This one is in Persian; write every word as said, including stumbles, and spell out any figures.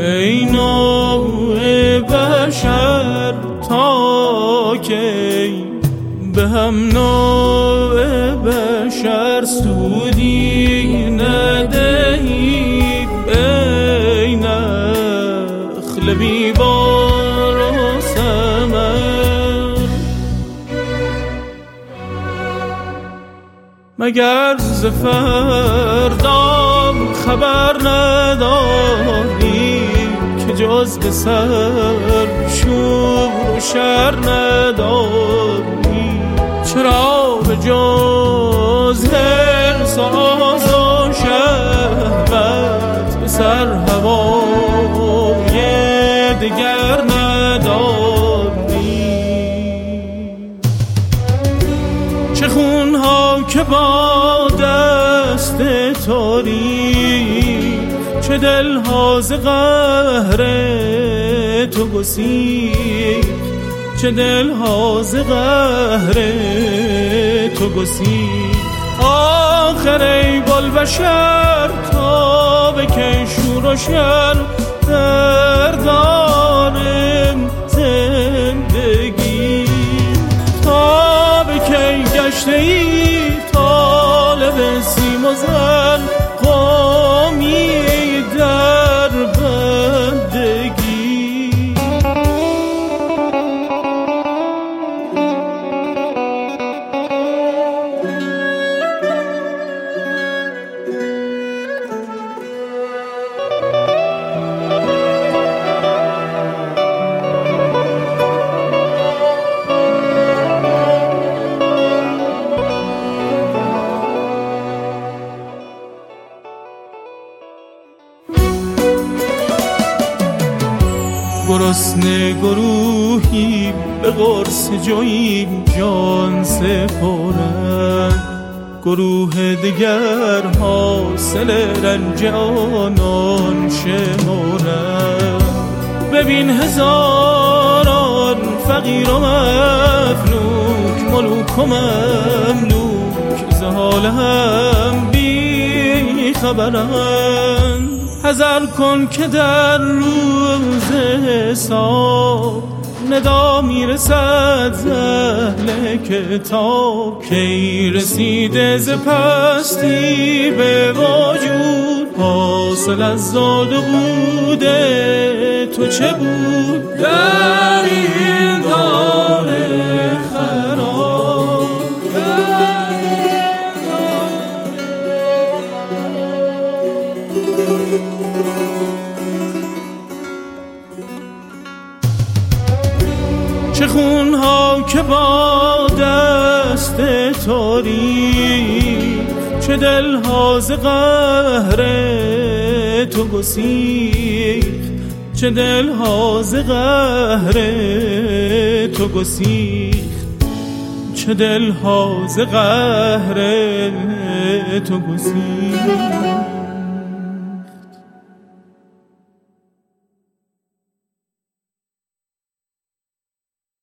ای نوع بشر تا کی به هم نوع بشر سودی ندهید ای نخل بیبار و ثمر مگر ز فردا خبر نداری که جز به سر شور و شر نداری چرا به جز حرص و آز و شهوت به سر هوای دگر نداری چه خونها که با دست تو ریخت چه دلها ز قهر تو گسیخت چه دلها ز قهر تو گسیخت آخر ای بلبشر تا به کی شور و شر در دارم زندگی تا به کی گشته ای طالب سیم و زر قومی در بندگی گرسنه گروهی به قرص جوییم جان سپارند گروه دیگر حاصل رنج آنان شمارند ببین هزاران فقیر و مفلوک ملوک و مملوک ز حال هم بی خبرند حذر کن که در روز حساب ندا میرسد ز اهل کتاب کی رسیده ز پستی به وجود حاصل از زاد و بود تو چه بود در این دار خراب چه خونها که با دست تو ریخت چه دلها ز قهر تو گسیخت چه دلها ز قهر تو گسیخت چه دلها ز قهر تو گسیخت